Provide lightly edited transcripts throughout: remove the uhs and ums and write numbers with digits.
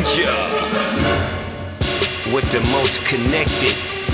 soldier with the most connected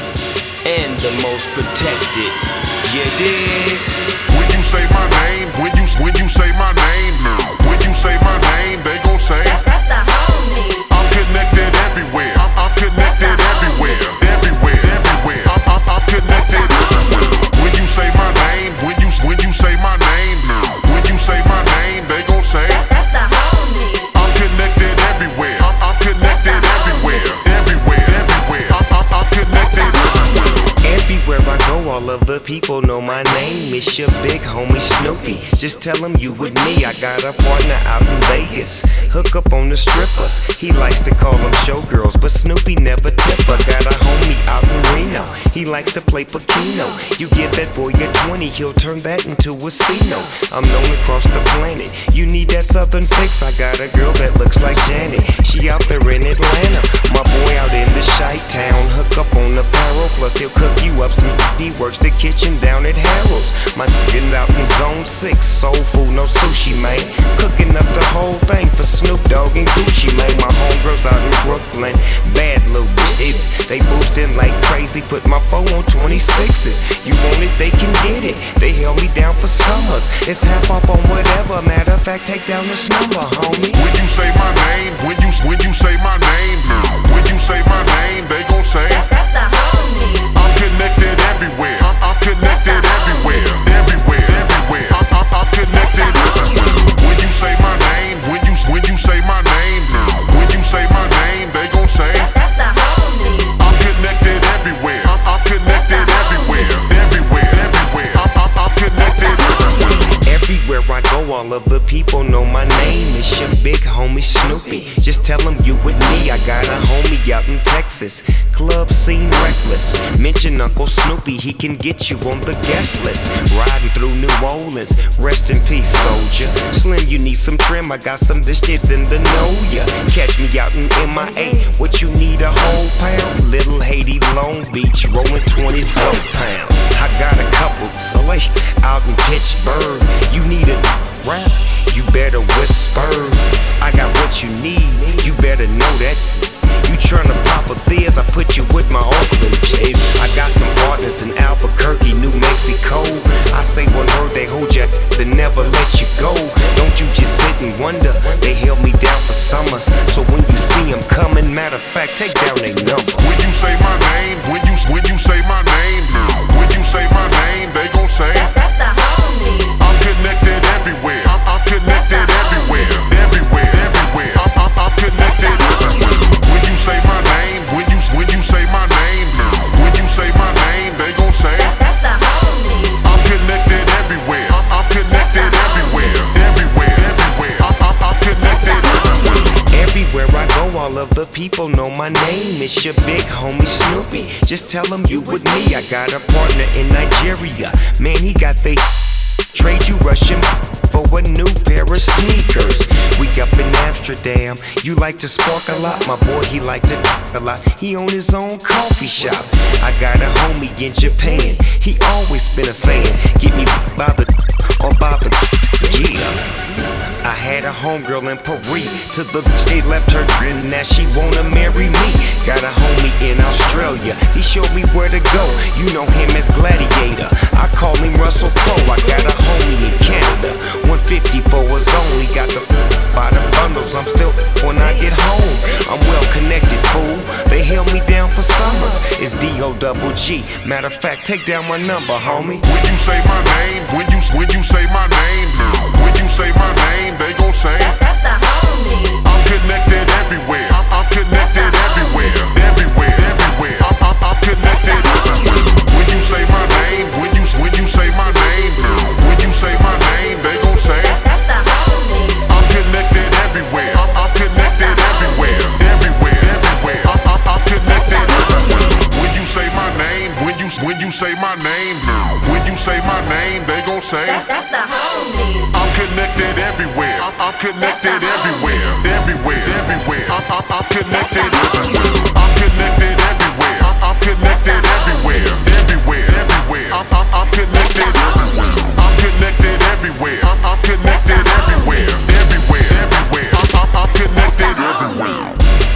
and the most protected. You dig? When you say my name, when you say my name, when you say my name, they gon' say that's the homie. I'm connected everywhere. I'm connected everywhere. Everywhere, everywhere. I'm connected. When you say my name, when you say my name, when you say my name, they gon' say That's the homie. I'm connected everywhere. I'm connected everywhere. Everywhere, everywhere. I'm connected everywhere. Everywhere I go, all of the people know my name. It's your big homie Snoopy. Just tell him you with me. I got a partner out in Vegas. Hook up on the strippers. He likes to call them showgirls, but Snoopy never tip her. Got a homie out in Reno. He likes to play Pacino. You give that boy a 20, he'll turn that into a C-no. I'm known across the planet. You need that southern fix. I got a girl that looks like Janet. She out there in Atlanta. My boy out in the Chi-Town. Hook up on the barrel, plus he'll cook you up some. He works the kitchen down at Harold's. My niggas out in Zone 6. Soul food, no sushi, man. Cooking up the whole thing for Snoop Dogg and Gucci, man. My homegirls out in Brooklyn. Bad little bitches. They boosting like crazy. Put my phone on 26s. You want it, they can get it. They held me down for summers. It's half off on whatever. Matter of fact, take down this number, homie. When you say my name, when you say my name, when you say my name, they gon' say That's the homie. I'm connected everywhere. I'm connected everywhere. Everywhere, everywhere. I'm connected everywhere. When you say my name, when you say my name, when you say my name, they gon' say That's the homie. I'm connected everywhere. I'm connected everywhere. Everywhere, everywhere. I'm connected everywhere. Everywhere I go, all of the people know my name. It's your big homie Snoopy. Just tell him you with me. I got a homie out in Texas. Club scene reckless. Mention Uncle Snoopy, he can get you on the guest list. Riding through New Orleans. Rest in peace, soldier. Slim, you need some trim. I got some dishes in the know ya. Catch me out in MIA. What you need, a whole pound? Little Haiti, Long Beach, rolling 20 pounds. I got a couple, so like out in Pittsburgh. You need a rap, you better whisper. I got what you need, you better know that. You tryna pop a Theas, I put you with my Oakland shit. I got some partners in Albuquerque, New Mexico. I say one word, they hold ya, they never let you go. Don't you just sit and wonder, they held me down for summers. So when you see them coming, matter of fact, take down their number. When you say my name, when you say my name, when you say my name, they gon' say That's the homie. I'm connected everywhere. I'm connected everywhere. Everywhere, everywhere. I'm connected everywhere. When you say my name, when you say my name, when you say my name, they gon' say That's the homie. I'm connected everywhere. I'm connected everywhere. Everywhere, everywhere. I'm connected everywhere. Everywhere I go, all of the people know my name. It's your big homie Snoopy. Just tell him you with me. I got a partner in Nigeria. Man, he got they trade you Russian for a new pair of sneakers. We up in Amsterdam. You like to spark a lot. My boy, he like to a lot. He own his own coffee shop. I got a homie in Japan. He always been a fan. Get me by the or by the yeah. I had a homegirl in Paris. To the they left her and now she wanna marry me. Got a homie in Australia. He showed me where to go. You know him as Gladiator. I call him Russell Crowe. I got a homie in Canada. 150 for his only. Got the by the bundles. I'm still when I get home. I'm well connected, fool. They held me down for summers. It's D-O-double-G. Matter of fact, take down my number, homie. When you say my name, when you say my name, when you say my name, they gon' say That's the homie. I'm connected everywhere. I'm connected everywhere. Everywhere, everywhere. I'm connected everywhere. When you say my name, when you say my name, when you say my name, they gon' say That's the homie. I'm connected everywhere. I'm connected everywhere. Everywhere, everywhere. I'm connected everywhere. When you say my name, when you say my name, when you say my name, they gon' say That's the homie. I'm connected everywhere. I'm connected everywhere. Everywhere, everywhere. I'm connected everywhere. I'm connected everywhere. I'm connected everywhere. Everywhere, everywhere. I'm connected everywhere. I'm connected everywhere. I'm connected everywhere. Everywhere, everywhere. I'm connected everywhere.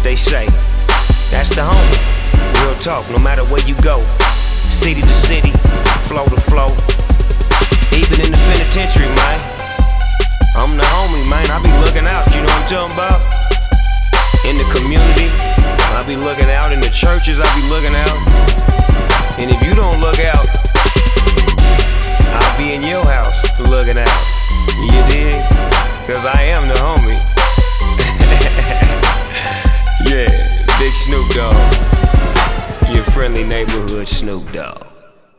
they say. That's the homie. Real talk, no matter where you go. City to city, flow to flow. Even in the penitentiary, man. I'm the homie, man. I be looking out, you know what I'm talking about? In the community, I be looking out. In the churches, I be looking out. And if you don't look out, I'll be in your house looking out. You dig? Cause I am the homie. Yeah, Big Snoop Dogg. Your friendly neighborhood Snoop Dogg.